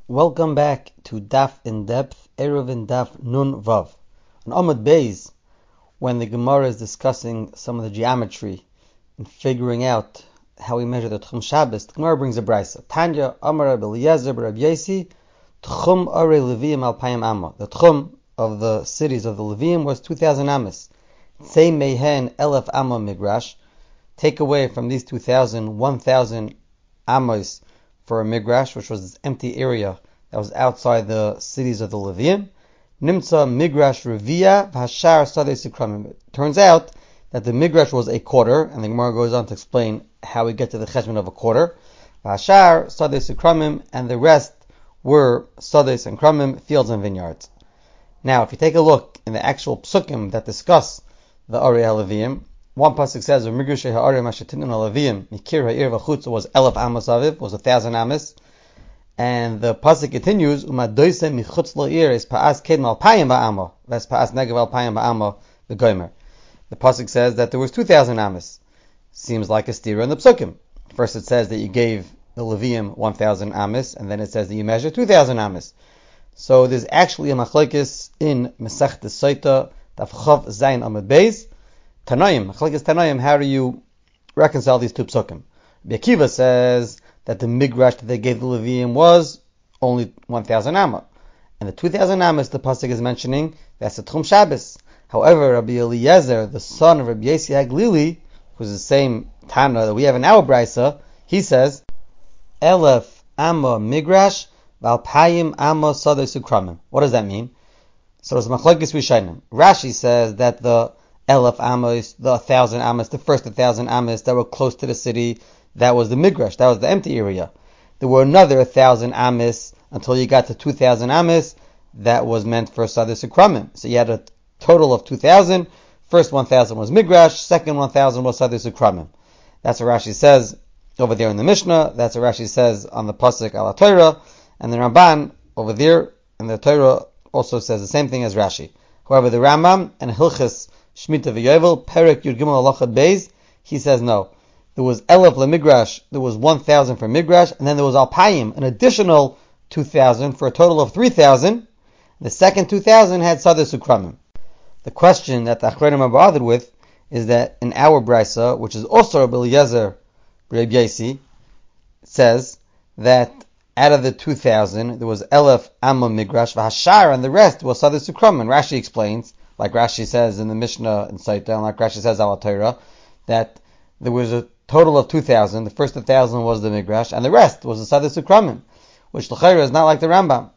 Welcome back to Daf in Depth, Eruv in Daf Nun Vav. On Amud Beis, when the Gemara is discussing some of the geometry and figuring out how we measure the Tchum Shabbos, the Gemara brings a brisa. Tanya Amar Rabbi Eliezer Rabbi Yesi, Tchum Are Leviim Alpayim Amma. The Tchum of the cities of the Leviim was 2,000 Amos. Say Mehen Elef Amma Migrash. Take away from these 2,000, 1,000 Amos for a Migrash, which was this empty area that was outside the cities of the Leviim. Nimtza Migrash Revia V'Hashar Sadei Sikramim. It turns out that the Migrash was a quarter, and the Gemara goes on to explain how we get to the cheshbon of a quarter. V'Hashar Sadei Sikramim, and the rest were Sadei and Kramim, fields and vineyards. Now, if you take a look in the actual psukim that discuss the Arei HaLeviim, one pasuk says, "V'Migrashe ha'arei mashetinin ha'Leviim mikir ha'ir v'chutz," was 1,000 amos aviv, was 1,000 amos. And the pasuk continues, "Umadoise michutz la'ir es pa'as kedem alpayim ba'ama, v'es pa'as negev alpayim ba'ama v'gomer." The pasuk says that there was 2,000 amos. Seems like a stira in the psukim. First it says that you gave the Leviim 1,000 amos, and then it says that you measure 2,000 amos. So there's actually a machlekes in Masechta Soita Daf Chav Zayin Amud Beis. Tanoim, machlekes Tanoim, how do you reconcile these two psukim? Rabbi Akiva says that the migrash that they gave the Leviim was only 1,000 amma. And the 2,000 amos the pasuk is mentioning, that's the Tchum Shabbos. However, Rabbi Eliezer, the son of Rabbi Yesi Haglili, who's the same Tana that we have in our brisa, he says, Elef amma migrash v'alpayim amma sadei sukramim. What does that mean? So it's machlekes Rishonim. Rashi says that the Elef amos, the 1,000 amos, the first 1,000 amos that were close to the city, that was the migrash, that was the empty area. There were another 1,000 amos until you got to 2,000 amos that was meant for Sadei Sukramim. So you had a total of 2,000. First 1,000 was migrash, second 1,000 was Sadei Sukramim. That's what Rashi says over there in the Mishnah. That's what Rashi says on the pasuk Al Torah, and the Ramban over there in the Torah also says the same thing as Rashi. However, the Rambam and Hilchis Shmita v'Yovel Perek Yud Gimel Halachot Beis, he says no. There was Elef LeMigrash, there was 1,000 for Migrash, and then there was Alpayim, an additional 2,000 for a total of 3,000. The second 2,000 had Sadei Sukramim. The question that the Achronim are bothered with is that in our brisa, which is also Rabbi Eliezer Rabbi Yesi, says that out of the 2,000 there was Elef Amma Migrash V'Hashar, and the rest was Sadei Sukramim. And Rashi explains, like Rashi says in the Mishnah in Saita, and like Rashi says Al Torah, that there was a total of 2,000. The first 1,000 was the Migrash, and the rest was the Sadei Sukramim, which l'chayra is not like the Rambam.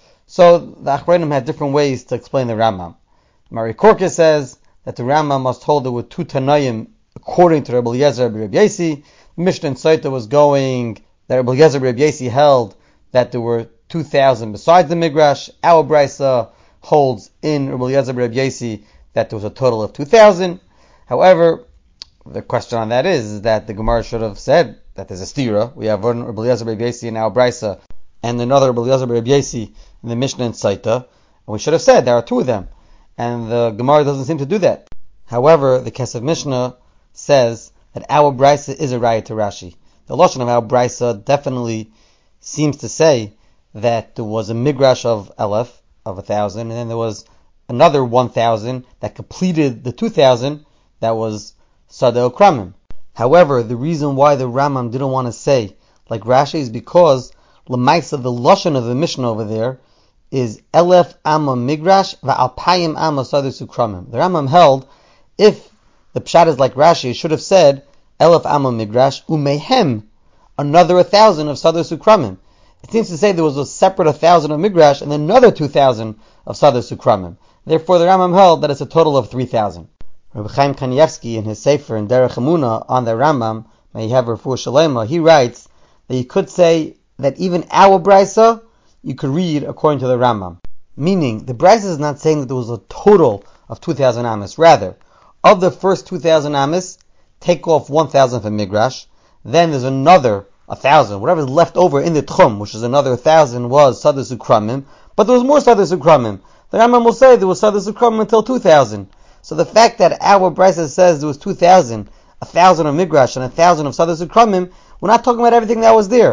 So the Achronim had different ways to explain the Rambam. Mari Korka says that the Rambam must hold there were two Tanoim according to Rabbi Eliezer Rabbi Yesi. The Mishnah in Saita was going that Rabbi Eliezer Rabbi Yesi held that there were 2,000 besides the Migrash. Our brisa holds in Rabbi Eliezer Rabbi Yesi that there was a total of 2,000. However, the question on that is that the Gemara should have said that there's a stira. We have one Rabbi Eliezer Rabbi Yesi in our brisa and another Rabbi Eliezer Rabbi Yesi in the Mishnah in Saita. And we should have said there are two of them. And the Gemara doesn't seem to do that. However, the Kesef Mishnah says that our brisa is a raya to Rashi. The lashon of our brisa definitely seems to say that there was a migrash of Elef, of 1,000, and then there was another 1,000 that completed the 2,000 that was Sadei Kramim. However, the reason why the Rambam didn't want to say like Rashi is because L'maisa, the lashon of the Mishnah over there is Elef Amma Migrash Va'alpayim Amma Sadei Sukramim. The Rambam held if the pshat is like Rashi, it should have said Elef Amma Migrash Umehem, another 1,000 of Sadei Sukramim. It seems to say there was a separate 1,000 of Migrash and then another 2,000 of Sadei Sukramim. Therefore, the Rambam held that it's a total of 3,000. Rabbi Chaim Kanievsky in his Sefer in Derech Emunah on the Rambam, may he have refuah shalema, he writes that you could say that even our brisa you could read according to the Rambam. Meaning, the brisa is not saying that there was a total of 2,000 amos. Rather, of the first 2,000 amos, take off 1,000 for Migrash, then there's another 1,000, whatever is left over in the Tchum, which is another 1,000, was Sadei Sukramim, but there was more Sadei Sukramim. The Rambam will say there was Sadei Sukramim until 2,000. So the fact that our brisa says there was 2,000, 1,000 of Migrash and 1,000 of Sadei Sukramim, we're not talking about everything that was there.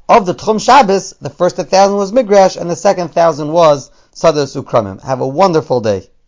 Of the Tchum Shabbos, the first 1,000 was Migrash, and the second 1,000 was Sadas Ukramim. Have a wonderful day.